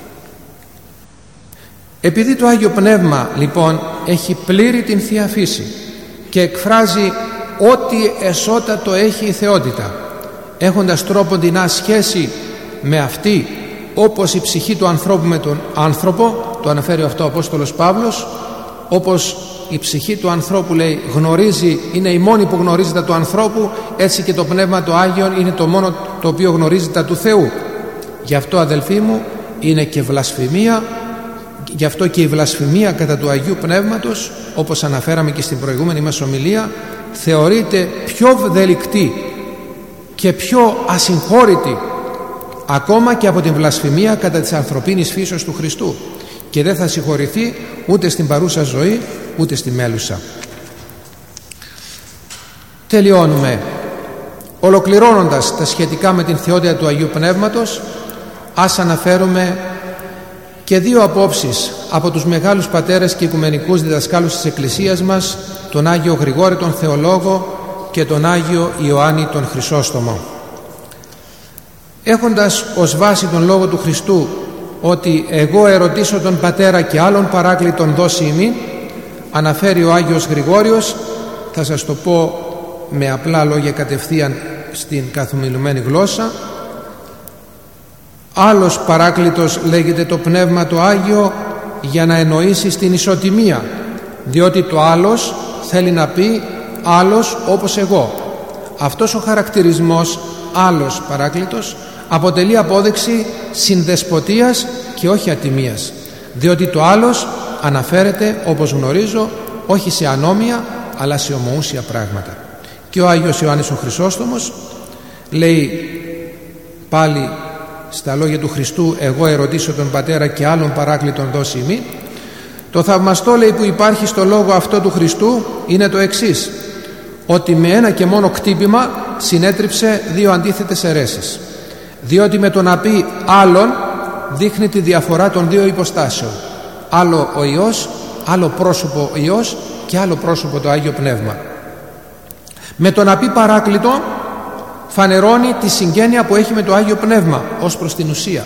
Επειδή το Άγιο Πνεύμα λοιπόν έχει πλήρη την Θεία Φύση και εκφράζει ό,τι εσώτατο έχει η θεότητα, έχοντας τρόποντινά σχέση με αυτή, όπως η ψυχή του ανθρώπου με τον άνθρωπο, το αναφέρει αυτό ο Απόστολος Παύλος, όπως η ψυχή του ανθρώπου, λέει, γνωρίζει, είναι η μόνη που γνωρίζει τα του ανθρώπου, έτσι και το Πνεύμα το Άγιο είναι το μόνο το οποίο γνωρίζει τα του Θεού. Γι' αυτό, αδελφοί μου, είναι και βλασφημία, γι' αυτό και η βλασφημία κατά του Αγίου Πνεύματος, όπως αναφέραμε και στην προηγούμενη μας ομιλία, θεωρείται πιο βδελικτή και πιο ασυγχώρητη ακόμα και από την βλασφημία κατά της ανθρωπίνης φύσεως του Χριστού, και δεν θα συγχωρηθεί ούτε στην παρούσα ζωή ούτε στη μέλουσα. Τελειώνουμε ολοκληρώνοντας τα σχετικά με την θεότητα του Αγίου Πνεύματος. Ας αναφέρουμε και δύο απόψεις από τους μεγάλους πατέρες και οικουμενικούς διδασκάλους της Εκκλησίας μας, τον Άγιο Γρηγόρη τον Θεολόγο και τον Άγιο Ιωάννη τον Χρυσόστομο. Έχοντας ως βάση τον λόγο του Χριστού ότι εγώ ερωτήσω τον Πατέρα και άλλον παράκλητον δώσει ημί, αναφέρει ο Άγιος Γρηγόριος, θα σας το πω με απλά λόγια κατευθείαν στην καθομιλουμένη γλώσσα. Άλλος παράκλητος λέγεται το Πνεύμα το Άγιο για να εννοήσει στην ισοτιμία, διότι το άλλος θέλει να πει άλλος όπως εγώ. Αυτός ο χαρακτηρισμός άλλος παράκλητος αποτελεί απόδειξη συνδεσποτείας και όχι ατιμίας, διότι το άλλος αναφέρεται, όπως γνωρίζω, όχι σε ανώμια αλλά σε ομοούσια πράγματα. Και ο Άγιος Ιωάννης ο Χρυσόστομος λέει πάλι στα λόγια του Χριστού, εγώ ερωτήσω τον Πατέρα και άλλον παράκλητον δώσει ημί, το θαυμαστό, λέει, που υπάρχει στο λόγο αυτό του Χριστού είναι το εξής, ότι με ένα και μόνο κτύπημα συνέτριψε δύο αντίθετες αιρέσεις, διότι με το να πει άλλον δείχνει τη διαφορά των δύο υποστάσεων, άλλο ο Υιός, άλλο πρόσωπο ο Υιός και άλλο πρόσωπο το Άγιο Πνεύμα. Με το να πει παράκλητο φανερώνει τη συγγένεια που έχει με το Άγιο Πνεύμα ως προς την ουσία.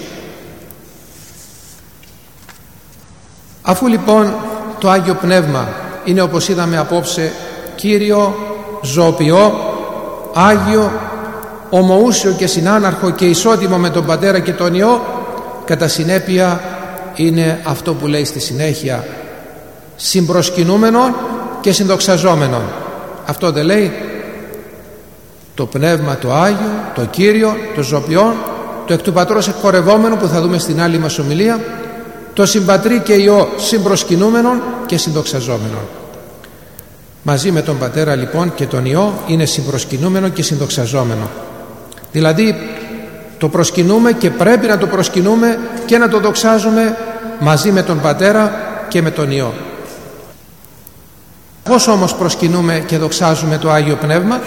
Αφού λοιπόν το Άγιο Πνεύμα είναι, όπως είδαμε απόψε, Κύριο, ζωοποιό, Άγιο, ομοούσιο και συνάναρχο και ισότιμο με τον Πατέρα και τον Υιό, κατά συνέπεια είναι αυτό που λέει στη συνέχεια συμπροσκυνούμενον και συνδοξαζόμενον. Αυτό δεν λέει το Πνεύμα το Άγιο, το Κύριο, το ζωοποιόν, το εκ του Πατρός εκπορευόμενο που θα δούμε στην άλλη μας ομιλία, το συμπατρί και Υιό συμπροσκυνούμενον και συνδοξαζόμενον. Μαζί με τον Πατέρα λοιπόν και τον Υιό είναι συμπροσκυνούμενο και συνδοξαζόμενο. Δηλαδή το προσκυνούμε και πρέπει να το προσκυνούμε και να το δοξάζουμε μαζί με τον Πατέρα και με τον Υιό. Πώς όμως προσκυνούμε και δοξάζουμε το Άγιο Πνεύμα?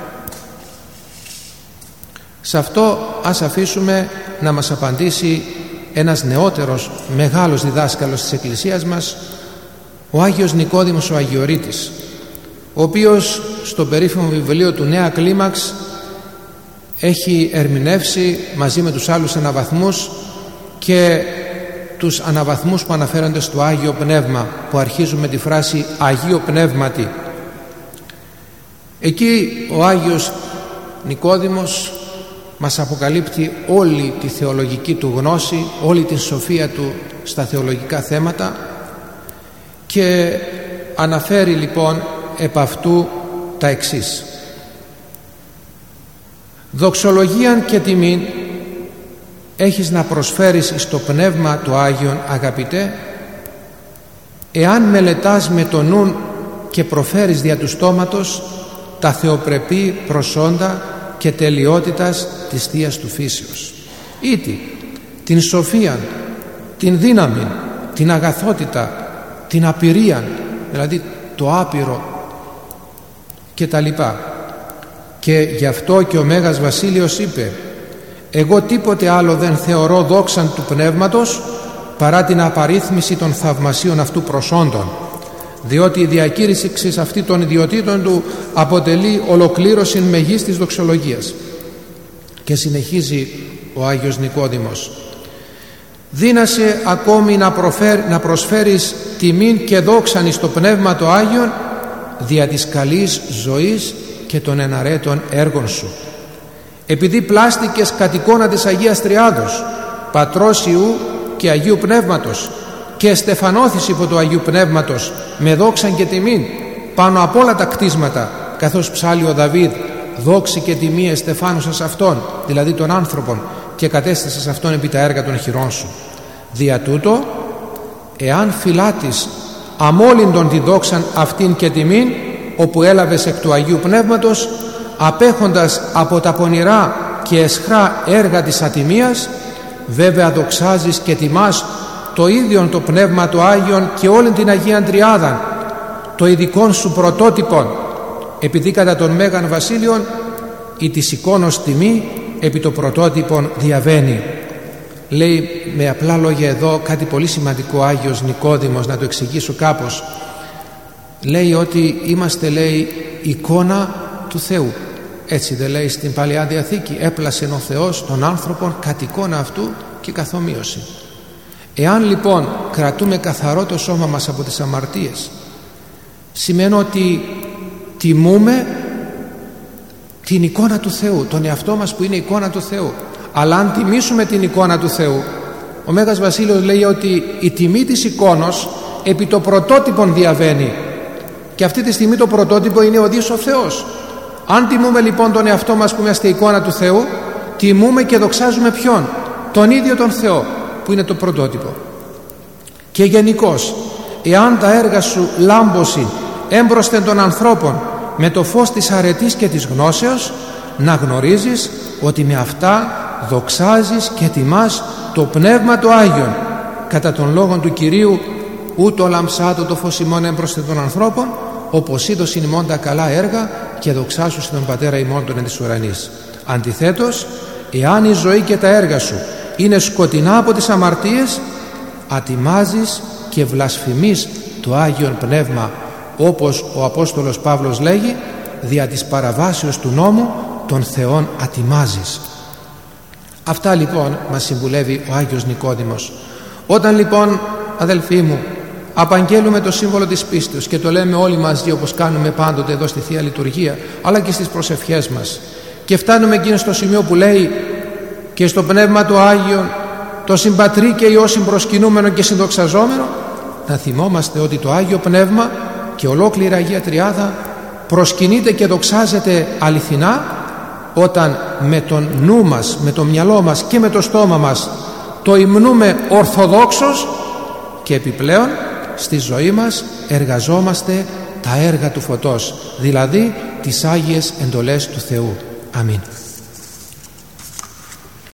Σε αυτό ας αφήσουμε να μας απαντήσει ένας νεότερος μεγάλος διδάσκαλος της Εκκλησίας μας, ο Άγιος Νικόδημος ο Αγιορείτης, ο οποίος στο περίφημο βιβλίο του Νέα Κλίμαξ έχει ερμηνεύσει μαζί με τους άλλους αναβαθμούς και τους αναβαθμούς που αναφέρονται στο Άγιο Πνεύμα, που αρχίζουν με τη φράση Αγίο Πνεύματι. Εκεί ο Άγιος Νικόδημος μας αποκαλύπτει όλη τη θεολογική του γνώση, όλη την σοφία του στα θεολογικά θέματα και αναφέρει λοιπόν επ' αυτού τα εξής: δοξολογίαν και τιμήν έχεις να προσφέρεις στο Πνεύμα το Άγιον, αγαπητέ, εάν μελετάς με το νουν και προφέρεις δια του στόματος τα θεοπρεπή προσόντα και τελειότητας της Θείας του Φύσεως, ήτι την σοφίαν, την δύναμη, την αγαθότητα, την απειρίαν, δηλαδή το άπειρο και τα λοιπά. Και γι' αυτό και ο Μέγας Βασίλειος είπε: εγώ τίποτε άλλο δεν θεωρώ δόξαν του Πνεύματος παρά την απαρίθμηση των θαυμασίων αυτού προσόντων, διότι η διακήρυξη αυτή των ιδιωτήτων του αποτελεί ολοκλήρωση μεγίστης δοξολογίας. Και συνεχίζει ο Άγιος Νικόδημος: δύνασε ακόμη να, προφέρ, να προσφέρεις τιμήν και δόξαν εις το Πνεύμα το Άγιον δια της καλής ζωής και των εναρέτων έργων σου, επειδή πλάστηκες κατ' εικόνα της Αγίας Τριάδος, Πατρός, Υιού και Αγίου Πνεύματος, και στεφανώθης υπό του Αγίου Πνεύματος με δόξαν και τιμήν πάνω από όλα τα κτίσματα, καθώς ψάλλει ο Δαβίδ: δόξη και τιμή εστεφάνουσας αυτόν, δηλαδή των άνθρωπων, και κατέστησες αυτόν επί τα έργα των χειρών σου. Δια τούτο, εάν φυλάτεις αμόλυντον τη δόξαν αυτήν και τιμήν, όπου έλαβες εκ του Αγίου Πνεύματος, απέχοντας από τα πονηρά και αισχρά έργα της ατιμίας, βέβαια δοξάζεις και τιμάς το ίδιον το Πνεύμα το Άγιον και όλη την Αγία Τριάδα, το ειδικόν σου πρωτότυπον, επειδή κατά τον Μέγαν Βασίλειον η της εικόνος τιμή επί το πρωτότυπον διαβαίνει. Λέει με απλά λόγια εδώ κάτι πολύ σημαντικό ο Άγιος Νικόδημος, να το εξηγήσω κάπως. Λέει ότι είμαστε, λέει, εικόνα του Θεού. Έτσι δεν λέει στην Παλαιά Διαθήκη? Έπλασε ο Θεός τον άνθρωπον κατ' εικόνα αυτού και καθομοίωση. Εάν λοιπόν κρατούμε καθαρό το σώμα μας από τις αμαρτίες, σημαίνει ότι τιμούμε την εικόνα του Θεού, τον εαυτό μας που είναι εικόνα του Θεού. Αλλά αν τιμήσουμε την εικόνα του Θεού, ο Μέγας Βασίλειος λέει ότι η τιμή της εικόνος επί το πρωτότυπον διαβαίνει, και αυτή τη στιγμή το πρωτότυπο είναι ο ίδιος ο Θεός. Αν τιμούμε λοιπόν τον εαυτό μας που είμαστε εικόνα του Θεού, τιμούμε και δοξάζουμε ποιον? Τον ίδιο τον Θεό που είναι το πρωτότυπο. Και γενικώς, εάν τα έργα σου λάμπωσιν έμπροσθεν των ανθρώπων με το φως της αρετής και της γνώσεως, να γνωρίζεις ότι με αυτά δοξάζεις και τιμάς το Πνεύμα το Άγιον, κατά των λόγων του Κυρίου: ούτω λαμψάτω το φως ημών έμπροσθεν των ανθρώπων, όπως είδωσιν ημών τα καλά έργα και δοξάσου τον Πατέρα ημών των εν της ουρανής. Αντιθέτως, εάν η ζωή και τα έργα σου είναι σκοτεινά από τις αμαρτίες, ατιμάζεις και βλασφημείς το Άγιον Πνεύμα, όπως ο Απόστολος Παύλος λέγει: δια της παραβάσεως του νόμου των Θεών ατιμάζεις. Αυτά λοιπόν μας συμβουλεύει ο Άγιος Νικόδημος. Όταν λοιπόν, αδελφοί μου, απαγγέλουμε το σύμβολο της πίστης και το λέμε όλοι μαζί, όπως κάνουμε πάντοτε εδώ στη Θεία Λειτουργία, αλλά και στις προσευχές μας, και φτάνουμε εκείνο στο σημείο που λέει: και στο Πνεύμα το Άγιον, το συμπατρί και Υιό συμπροσκυνούμενο και συνδοξαζόμενο, να θυμόμαστε ότι το Άγιο Πνεύμα και ολόκληρη Αγία Τριάδα προσκυνείται και δοξάζεται αληθινά όταν με τον νου μας, με το μυαλό μας και με το στόμα μας το υμνούμε ορθοδόξως, και επιπλέον στη ζωή μας εργαζόμαστε τα έργα του φωτός, δηλαδή τις Άγιες εντολές του Θεού. Αμήν.